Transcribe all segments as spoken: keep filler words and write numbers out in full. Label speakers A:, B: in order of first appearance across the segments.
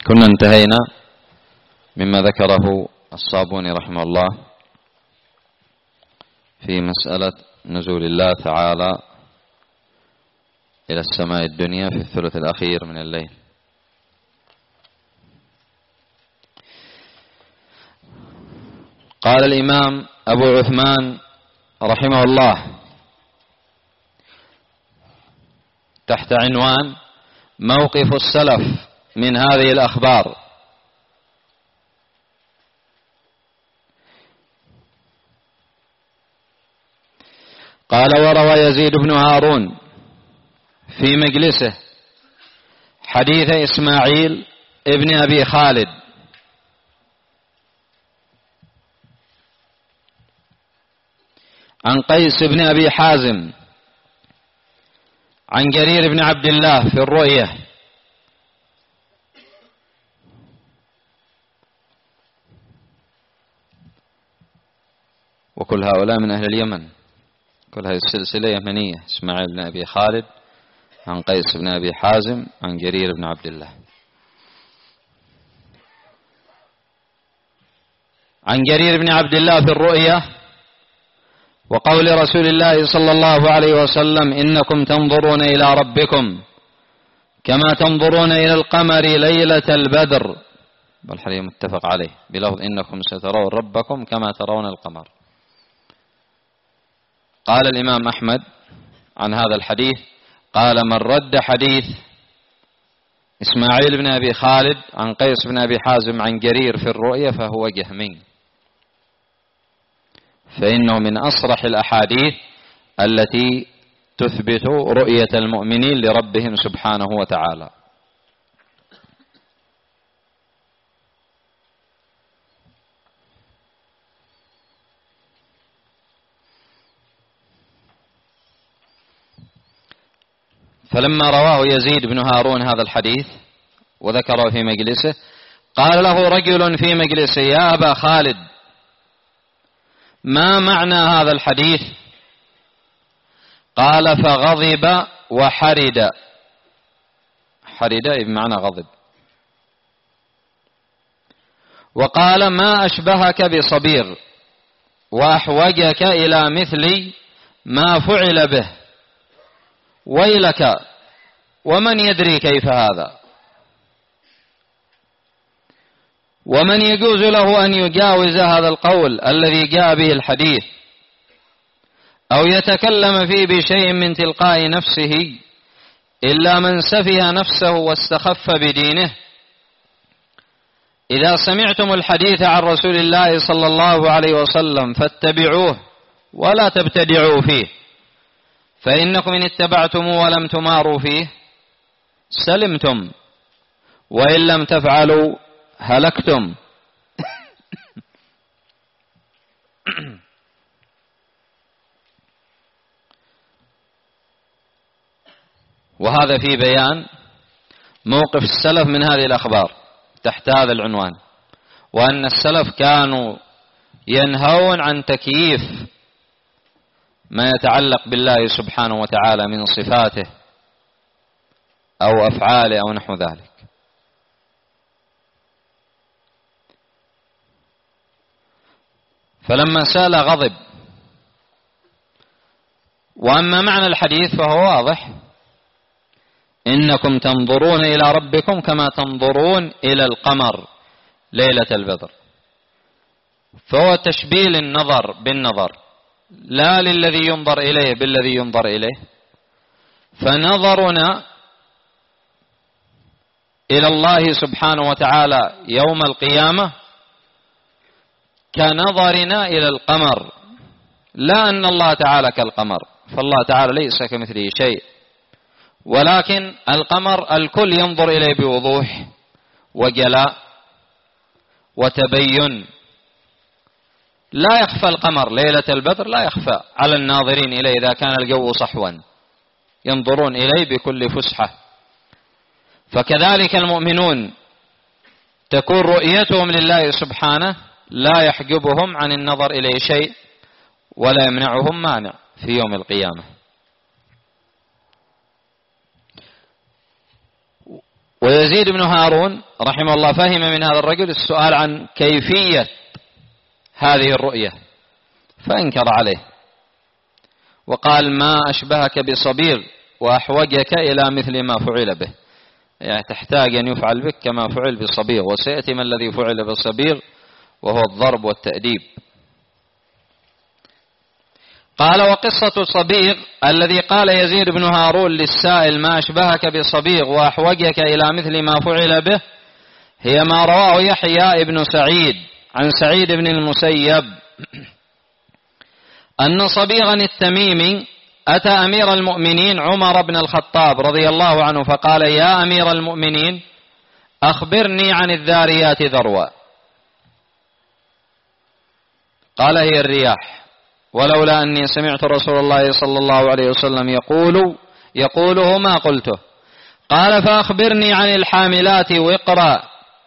A: كنا انتهينا مما ذكره الصابوني رحمه الله في مسألة نزول الله تعالى إلى السماء الدنيا في الثلث الأخير من الليل. قال الإمام أبو عثمان رحمه الله تحت عنوان موقف السلف من هذه الأخبار: قال: وروى يزيد بن هارون في مجلسه حديث إسماعيل ابن أبي خالد عن قيس بن أبي حازم عن جرير بن عبد الله في الرؤية، وكل هؤلاء من أهل اليمن، كل هذه السلسلة يمنية: إسماعيل بن أبي خالد عن قيس بن أبي حازم عن جرير بن عبد الله. عن جرير بن عبد الله في الرؤية وقول رسول الله صلى الله عليه وسلم: إنكم تنظرون إلى ربكم كما تنظرون إلى القمر ليلة البدر، والحديث متفق عليه بلفظ: إنكم سترون ربكم كما ترون القمر. قال الإمام أحمد عن هذا الحديث: قال: من رد حديث إسماعيل بن أبي خالد عن قيس بن أبي حازم عن جرير في الرؤية فهو جهمي، فإنه من أصرح الأحاديث التي تثبت رؤية المؤمنين لربهم سبحانه وتعالى. فلما رواه يزيد بن هارون هذا الحديث وذكره في مجلسه، قال له رجل في مجلسه: يا أبا خالد، ما معنى هذا الحديث؟ قال: فغضب وحرد. حرد بمعنى غضب. وقال: ما أشبهك بصبير وأحوجك إلى مثل ما فعل به، ويلك، ومن يدري كيف هذا؟ ومن يجوز له أن يجاوز هذا القول الذي جاء به الحديث أو يتكلم فيه بشيء من تلقاء نفسه إلا من سفه نفسه واستخف بدينه. إذا سمعتم الحديث عن رسول الله صلى الله عليه وسلم فاتبعوه ولا تبتدعوا فيه، فإنكم إن اتبعتموه ولم تماروا فيه سلمتم، وإن لم تفعلوا هلكتم. وهذا في بيان موقف السلف من هذه الأخبار تحت هذا العنوان، وأن السلف كانوا ينهون عن تكييف ما يتعلق بالله سبحانه وتعالى من صفاته أو أفعاله أو نحو ذلك. فلما سال غضب. وأما معنى الحديث فهو واضح: إنكم تنظرون إلى ربكم كما تنظرون إلى القمر ليلة البدر، فهو تشبيه النظر بالنظر، لا للذي ينظر إليه بالذي ينظر إليه. فنظرنا إلى الله سبحانه وتعالى يوم القيامة كنظرنا إلى القمر، لا أن الله تعالى كالقمر، فالله تعالى ليس كمثله شيء، ولكن القمر الكل ينظر إليه بوضوح وجلاء وتبين. لا يخفى القمر ليلة البدر، لا يخفى على الناظرين إليه إذا كان الجو صحوا، ينظرون إليه بكل فسحة. فكذلك المؤمنون تكون رؤيتهم لله سبحانه لا يحجبهم عن النظر إليه شيء ولا يمنعهم مانع في يوم القيامة. ويزيد بن هارون رحمه الله فهم من هذا الرجل السؤال عن كيفية هذه الرؤية فأنكر عليه وقال ما أشبهك بصبيغ وأحوجك إلى مثل ما فعل به، يعني تحتاج أن يفعل بك كما فعل بصبيغ، وسيأتي ما الذي فعل بصبيغ وهو الضرب والتأديب. قال وقصة صبيغ الذي قال يزيد بن هارون للسائل ما أشبهك بصبيغ وأحوجك إلى مثل ما فعل به هي ما رواه يحيى بن سعيد عن سعيد بن المسيب أن صبيغا التميمي أتى أمير المؤمنين عمر بن الخطاب رضي الله عنه فقال يا أمير المؤمنين أخبرني عن الذاريات ذروا. قال هي الرياح، ولولا أني سمعت رسول الله صلى الله عليه وسلم يقول يقوله ما قلته. قال فأخبرني عن الحاملات وقرا.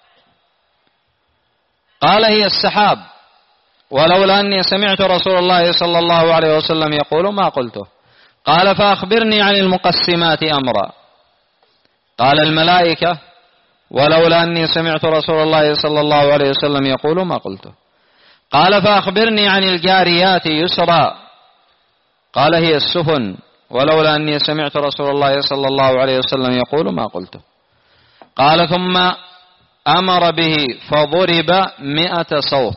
A: قال هي السحاب، ولولا أني سمعت رسول الله صلى الله عليه وسلم يقول ما قلته. قال فأخبرني عن المقسمات أمرا. قال الملائكة، ولولا أني سمعت رسول الله صلى الله عليه وسلم يقول ما قلته. قال فأخبرني عن الجاريات يسرا. قال هي السفن، ولولا أني سمعت رسول الله صلى الله عليه وسلم يقول ما قلته. قال ثم أمر به فضرب مئة صوت،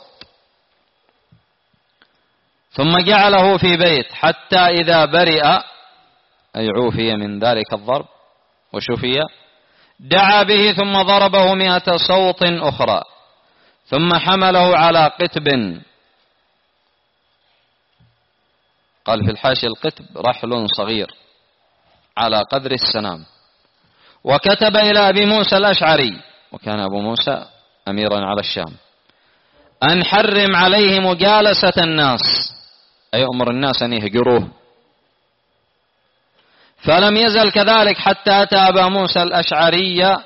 A: ثم جعله في بيت حتى إذا برئ أي عوفي من ذلك الضرب وشفي دعا به ثم ضربه مئة صوت أخرى، ثم حمله على قتب. قال في الحاشية القتب رحل صغير على قدر السنام، وكتب إلى أبي موسى الأشعري، وكان أبو موسى أميرا على الشام، أن حرم عليه مجالسة الناس، أي أمر الناس أن يهجروه. فلم يزل كذلك حتى أتى أبا موسى الأشعري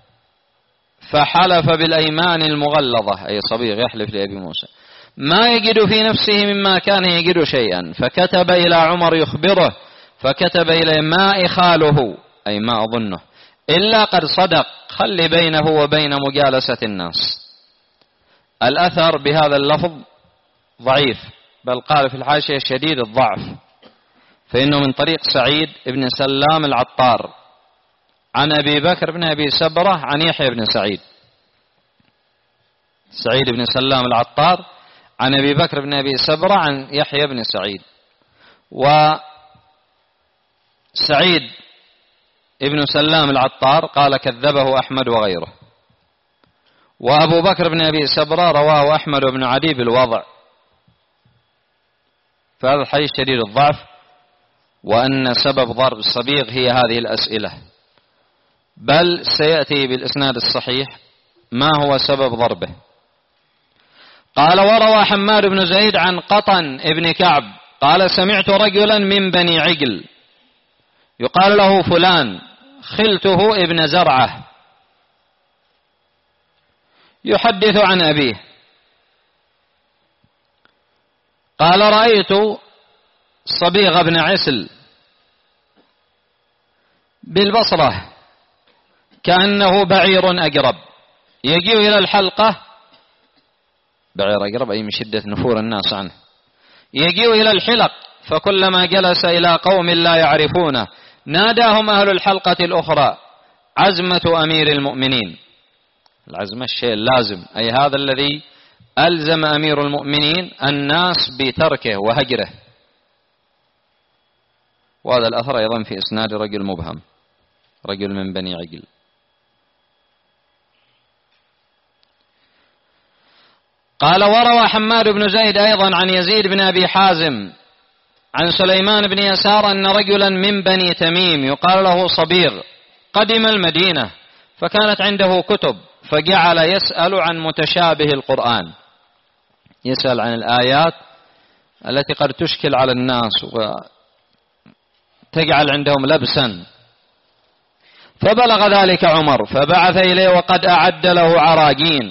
A: فحلف بالأيمان المغلظة، أي صبيغ يحلف لأبي موسى ما يجد في نفسه مما كان يجد شيئا، فكتب إلى عمر يخبره، فكتب إليه ما إخاله أي ما أظنه إلا قد صدق، خل بينه وبين مجالسة الناس. الأثر بهذا اللفظ ضعيف، بل قال في الحاشية شديد الضعف، فإنه من طريق سعيد بن سلام العطار عن أبي بكر بن أبي سبرة عن يحيى بن سعيد. سعيد بن سلام العطار عن أبي بكر بن أبي سبرة عن يحيى بن سعيد. وسعيد ابن سلام العطار قال كذبه أحمد وغيره، وأبو بكر بن أبي سبرة رواه أحمد بن عدي بالوضع، فهذا الحديث شديد الضعف، وأن سبب ضرب الصبيغ هي هذه الأسئلة، بل سيأتي بالإسناد الصحيح ما هو سبب ضربه. قال وروى حماد بن زيد عن قطن ابن كعب قال سمعت رجلا من بني عقل يقال له فلان خلته ابن زرعة يحدث عن أبيه قال رأيت صبيغ بن عسل بالبصرة كأنه بعير أقرب يجيء إلى الحلقة، بعير أقرب أي من شدة نفور الناس عنه، يجيء إلى الحلق فكلما جلس إلى قوم لا يعرفونه ناداهم أهل الحلقة الأخرى عزمة أمير المؤمنين. العزمة الشيء اللازم، أي هذا الذي ألزم أمير المؤمنين الناس بتركه وهجره. وهذا الأثر أيضا في إسناد رجل مبهم، رجل من بني عقل. قال وروى حماد بن زيد أيضا عن يزيد بن أبي حازم عن سليمان بن يسار أن رجلا من بني تميم يقال له صبيغ قدم المدينة فكانت عنده كتب فجعل يسأل عن متشابه القرآن، يسأل عن الآيات التي قد تشكل على الناس وتجعل عندهم لبسا. فبلغ ذلك عمر فبعث إليه وقد أعد له عراجين.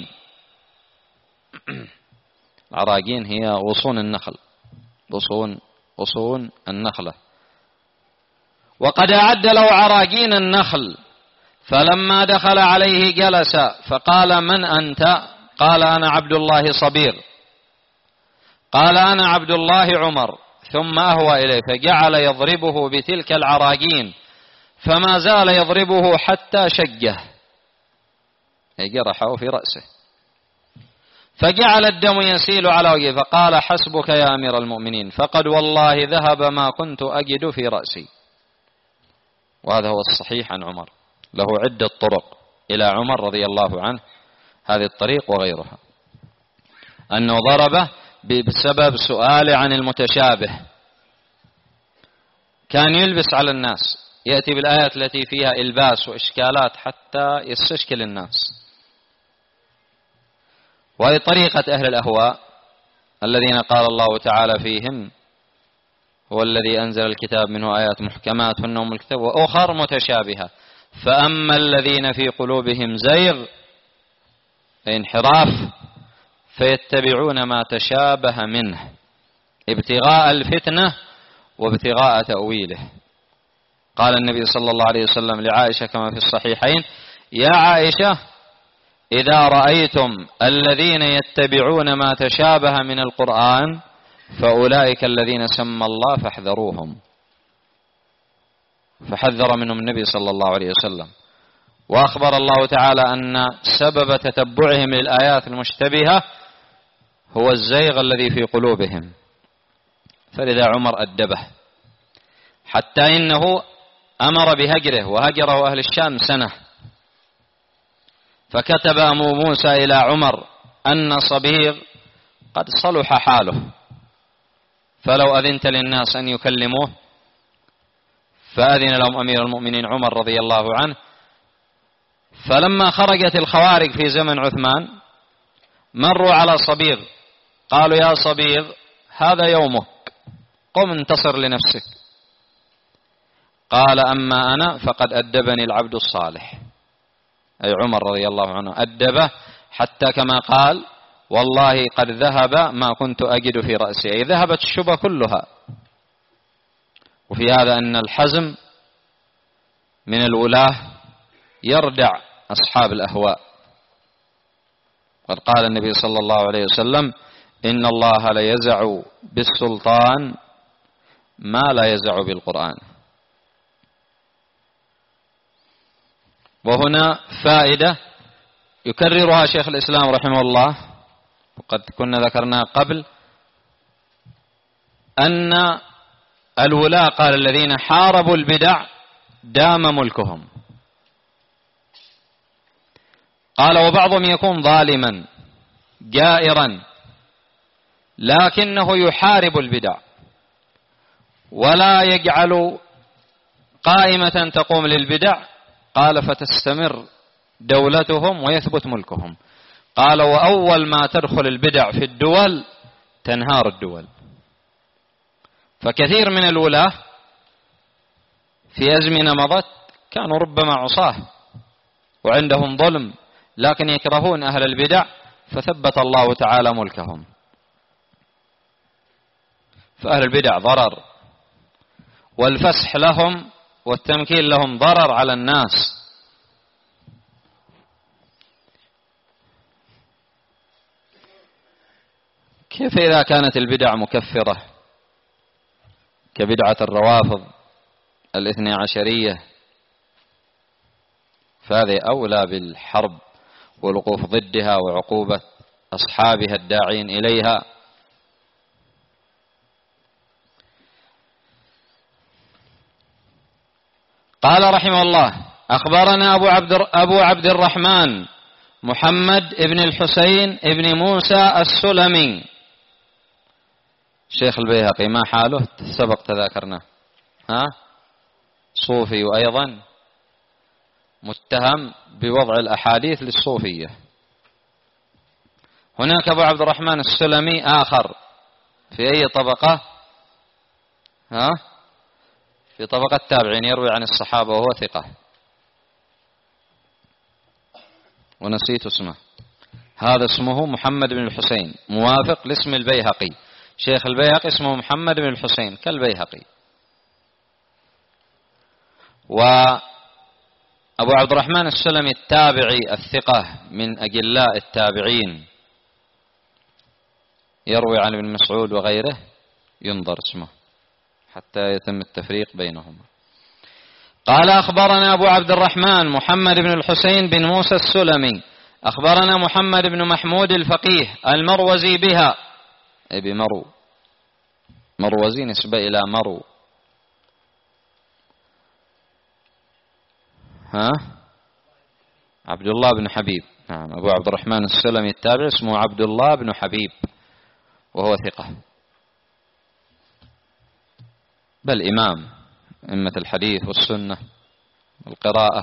A: العراجين هي غصون النخل، غصون غصون النخلة. وقد أعد له عراجين النخل فلما دخل عليه جلس فقال: من أنت؟ قال: أنا عبد الله صبير. قال: أنا عبد الله عمر. ثم أهوى إليه فجعل يضربه بتلك العراجين، فما زال يضربه حتى شجه، أي جرحه في رأسه، فجعل الدم يسيل على وجهه، فقال: حسبك يا أمير المؤمنين، فقد والله ذهب ما كنت أجد في رأسي. وهذا هو الصحيح عن عمر، له عدة طرق إلى عمر رضي الله عنه، هذه الطريق وغيرها، أنه ضربه بسبب سؤاله عن المتشابه. كان يلبس على الناس، يأتي بالآيات التي فيها إلباس وإشكالات حتى يستشكل الناس. وهي طريقة أهل الأهواء الذين قال الله تعالى فيهم: هو الذي أنزل الكتاب منه آيات محكمات هن أم الكتاب وأخر متشابهة، فأما الذين في قلوبهم زيغ انحراف فيتبعون ما تشابه منه ابتغاء الفتنة وابتغاء تأويله. قال النبي صلى الله عليه وسلم لعائشة كما في الصحيحين: يا عائشة، إذا رأيتم الذين يتبعون ما تشابه من القرآن فأولئك الذين سمى الله فاحذروهم. فحذر منهم النبي صلى الله عليه وسلم، وأخبر الله تعالى أن سبب تتبعهم للآيات المشتبهة هو الزيغ الذي في قلوبهم. فلذا عمر أدبه، حتى إنه أمر بهجره، وهجره أهل الشام سنة. فكتب أبو موسى إلى عمر أن صبيغ قد صلح حاله، فلو أذنت للناس أن يكلموه، فأذن لهم أمير المؤمنين عمر رضي الله عنه. فلما خرجت الخوارج في زمن عثمان مروا على صبيغ، قالوا: يا صبيغ، هذا يومك، قم انتصر لنفسك. قال: أما أنا فقد أدبني العبد الصالح، أي عمر رضي الله عنه أدبه، حتى كما قال: والله قد ذهب ما كنت أجد في رأسي، أي ذهبت الشبه كلها. وفي هذا أن الحزم من الولاة يردع أصحاب الأهواء. قد قال النبي صلى الله عليه وسلم: إن الله ليزع بالسلطان ما لا يزع بالقرآن. وهنا فائدة يكررها شيخ الإسلام رحمه الله، وقد كنا ذكرناها قبل، أن الولاة قال الذين حاربوا البدع دام ملكهم. قال: وبعضهم يكون ظالما جائرا لكنه يحارب البدع ولا يجعل قائمة تقوم للبدع، قال: فتستمر دولتهم ويثبت ملكهم. قال: وأول ما تدخل البدع في الدول تنهار الدول. فكثير من الولاة في أزمنة مضت كانوا ربما عصاه وعندهم ظلم، لكن يكرهون أهل البدع فثبت الله تعالى ملكهم. فأهل البدع ضرر، والفسح لهم والتمكين لهم ضرر على الناس. كيف إذا كانت البدع مكفرة كبدعة الروافض الاثني عشرية؟ فهذه أولى بالحرب والوقوف ضدها وعقوبة أصحابها الداعين إليها. قال رحمه الله: أخبرنا أبو عبد, أبو عبد الرحمن محمد ابن الحسين ابن موسى السلمي، شيخ البيهقي، ما حاله؟ سبق تذاكرنا، ها؟ صوفي، وأيضا متهم بوضع الأحاديث للصوفية. هناك أبو عبد الرحمن السلمي آخر، في أي طبقة؟ ها؟ في طبقة التابعين، يروي عن الصحابة وهو ثقة، ونسيت اسمه. هذا اسمه محمد بن الحسين، موافق لاسم البيهقي. شيخ البيهقي اسمه محمد بن الحسين كالبيهقي. أبو عبد الرحمن السلمي التابعي الثقة من أجلاء التابعين يروي عن ابن مسعود وغيره ينظر اسمه حتى يتم التفريق بينهما. قال أخبرنا أبو عبد الرحمن محمد بن الحسين بن موسى السلمي أخبرنا محمد بن محمود الفقيه المروزي بها، أي بمرو، مروزي نسبة إلى مرو، ها عبد الله بن حبيب. نعم، أبو عبد الرحمن السلمي التابع اسمه عبد الله بن حبيب وهو ثقة، بل إمام أئمة الحديث والسنة والقراءة.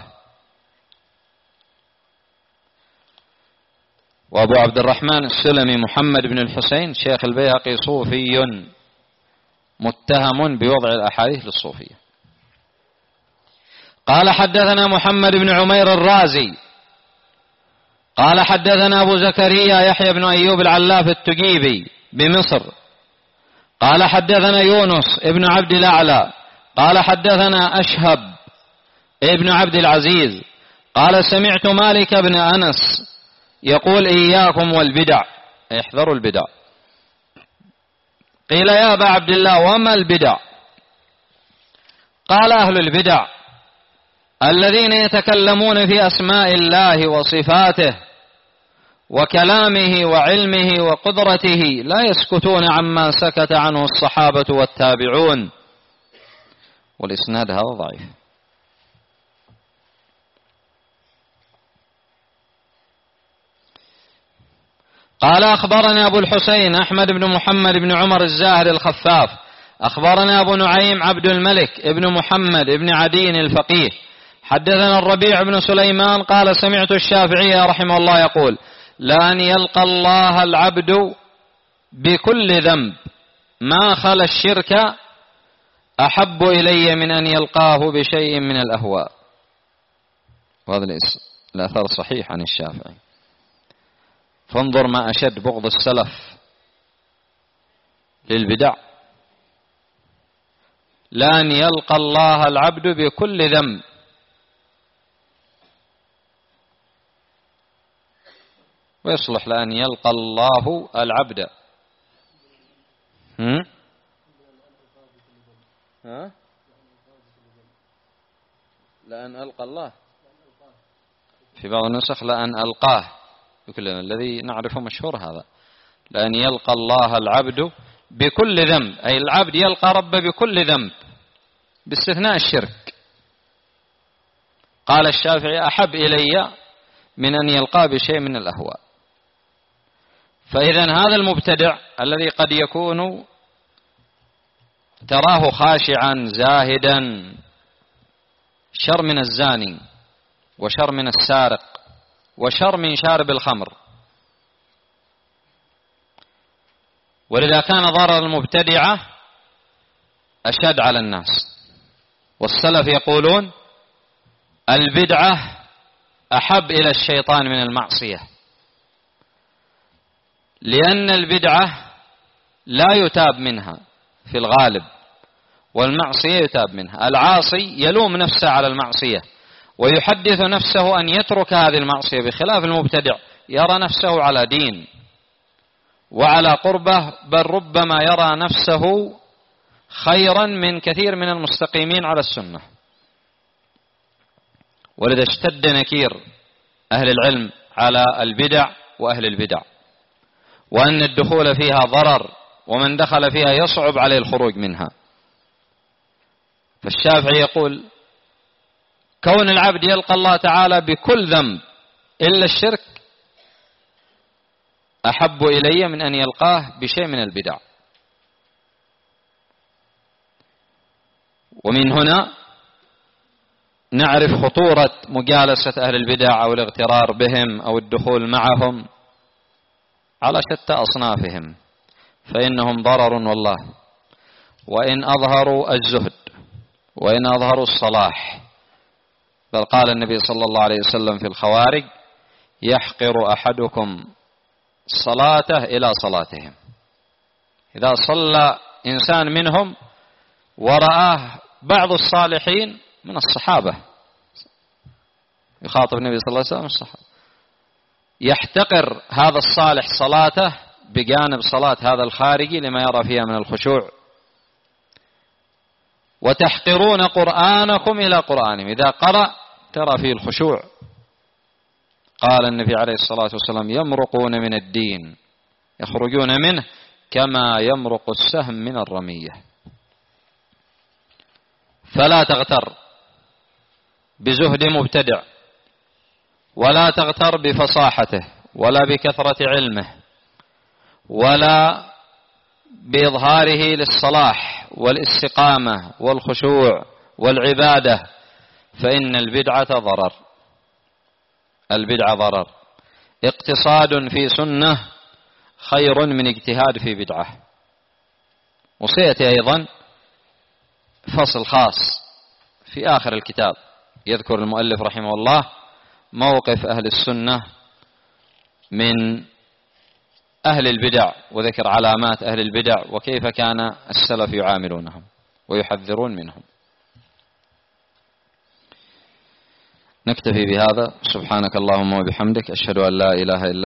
A: وأبو عبد الرحمن السلمي محمد بن الحسين شيخ البيهقي صوفي متهم بوضع الأحاديث للصوفية. قال حدثنا محمد بن عمير الرازي قال حدثنا أبو زكريا يحيى بن أيوب العلاف التجيبي بمصر قال حدثنا يونس ابن عبد الأعلى قال حدثنا أشهب ابن عبد العزيز قال سمعت مالك بن أنس يقول إياكم والبدع، احذروا البدع. قيل يا أبا عبد الله وما البدع؟ قال أهل البدع الذين يتكلمون في أسماء الله وصفاته وكلامه وعلمه وقدرته لا يسكتون عما سكت عنه الصحابة والتابعون. والإسناد هذا ضعيف. قال أخبرنا أبو الحسين أحمد بن محمد بن عمر الزاهر الخفاف أخبرنا أبو نعيم عبد الملك ابن محمد ابن عدين الفقيه حدثنا الربيع بن سليمان قال سمعت الشافعي رحمه الله يقول لأن يلقى الله العبد بكل ذنب ما خلا الشرك أحب إلي من أن يلقاه بشيء من الأهواء. وهذا الأثر صحيح عن الشافعي. فانظر ما أشد بغض السلف للبدع، لأن يلقى الله العبد بكل ذنب ويصلح لأن يلقى الله العبد هم؟ ها؟ لأن ألقى الله، في بعض النسخ لأن ألقاه، بكل الذي نعرفه مشهور هذا، لأن يلقى الله العبد بكل ذنب، أي العبد يلقى ربه بكل ذنب باستثناء الشرك. قال الشافعي أحب إلي من أن يلقى بشيء من الأهواء. فإذا هذا المبتدع الذي قد يكون تراه خاشعا زاهدا شر من الزاني وشر من السارق وشر من شارب الخمر، ولذا كان ضرر المبتدعة أشد على الناس. والسلف يقولون البدعة أحب إلى الشيطان من المعصية، لأن البدعة لا يتاب منها في الغالب، والمعصية يتاب منها. العاصي يلوم نفسه على المعصية ويحدث نفسه أن يترك هذه المعصية، بخلاف المبتدع يرى نفسه على دين وعلى قربة، بل ربما يرى نفسه خيرا من كثير من المستقيمين على السنة. ولذا اشتد نكير أهل العلم على البدع وأهل البدع، وأن الدخول فيها ضرر، ومن دخل فيها يصعب عليه الخروج منها. فالشافعي يقول كون العبد يلقى الله تعالى بكل ذنب إلا الشرك أحب إلي من أن يلقاه بشيء من البدع. ومن هنا نعرف خطورة مجالسة أهل البدع أو الاغترار بهم أو الدخول معهم على شتى أصنافهم، فإنهم ضرر والله، وإن أظهروا الزهد وإن أظهروا الصلاح. بل قال النبي صلى الله عليه وسلم في الخوارج يحقر أحدكم صلاته إلى صلاتهم. إذا صلى إنسان منهم ورآه بعض الصالحين من الصحابة يخاطب النبي صلى الله عليه وسلم الصحابة، يحتقر هذا الصالح صلاته بجانب صلاة هذا الخارجي لما يرى فيها من الخشوع. وتحقرون قرآنكم إلى قرآنهم، إذا قرأ ترى فيه الخشوع. قال النبي عليه الصلاة والسلام يمرقون من الدين، يخرجون منه كما يمرق السهم من الرمية. فلا تغتر بزهد مبتدع، ولا تغتر بفصاحته، ولا بكثرة علمه، ولا بإظهاره للصلاح والاستقامة والخشوع والعبادة، فإن البدعة ضرر. البدعة ضرر. اقتصاد في سنة خير من اجتهاد في بدعة. وسيأتي أيضا فصل خاص في آخر الكتاب يذكر المؤلف رحمه الله موقف أهل السنة من أهل البدع، وذكر علامات أهل البدع وكيف كان السلف يعاملونهم ويحذرون منهم. نكتفي بهذا. سبحانك اللهم وبحمدك، أشهد أن لا إله إلا